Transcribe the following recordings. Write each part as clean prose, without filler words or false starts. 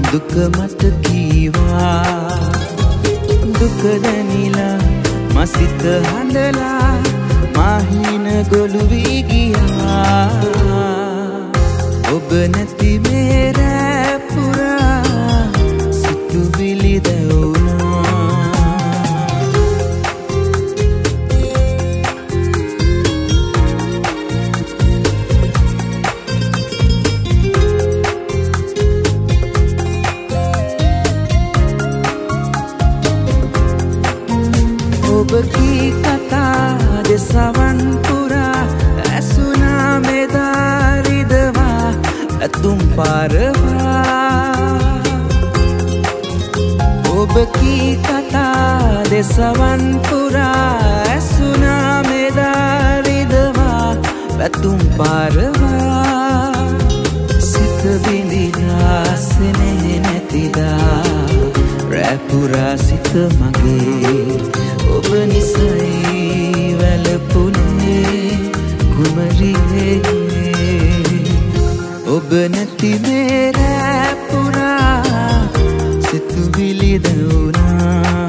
දුක මට කීවා දුක දැනිලා මසිත හඬලා මාහින ගොළු වී ගියා ඔබ නැති මේ රෑ පුරා සිතුවිලි දැවුනා ඔබ කී කතා දෙසවන් පුරා ඇසුනා මෙදා රිදවා ඇතුම් පාරවා ඔබ කී කතා දෙසවන් පුරා ඇසුනා මෙදා රිදවා ඇතුම් පාරවා සිත බිඳිලා සෙනෙහ නැතිදා රැපුරා සිත මගේ ඔබ නිසයි වැළපුනේ කුමරියේ ඔබ නැති මේ රෑ පුරා සිතුවිලි දැවුනා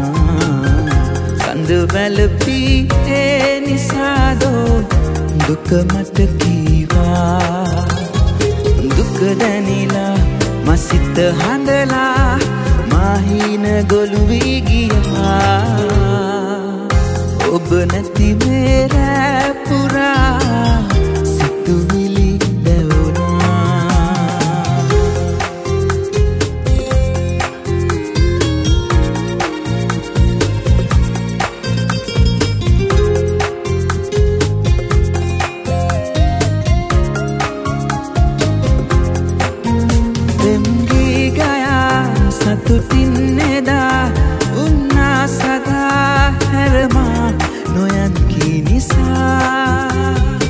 සඳ වැළපී ඒ නිසාදෝ දුක මට කීවා දුක දැනිලා මසිත හඬලා මාහින ගොළු වී ගියා ඔබ නැති මේ රෑ පුරා සිතුවිලි දැවුනා දෙම්ගී ගයා සතුටින් එදා උන්නා සදා හැරමා නොයන් කී නිසා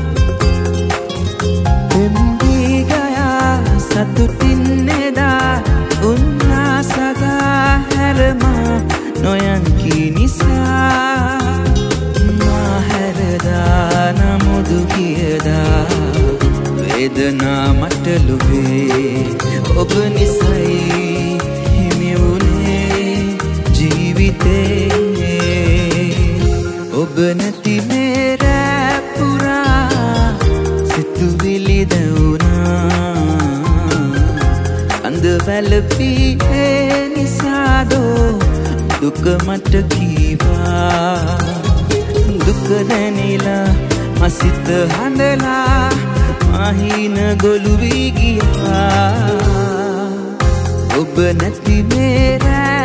දෙම්ගී ගයා සතුටින් එදා උන්නා සදා හැරමා නොයන් කී නිසා මා හැරදා නමුදු කියදා වේදනා මට ලොවේ ඔබ නිසයි හිමි වුණේ ජීවිතේ ඔබ නැති මේ රෑ පුරා සිතුවිලි දැවුනා අඳ වැළපී ඒ නිසාදෝ දුක මට කීවා දුක දැනිලා මසිත හඬලා මාහින ගොළු වී ගියා ඔබ නැති මේ රෑ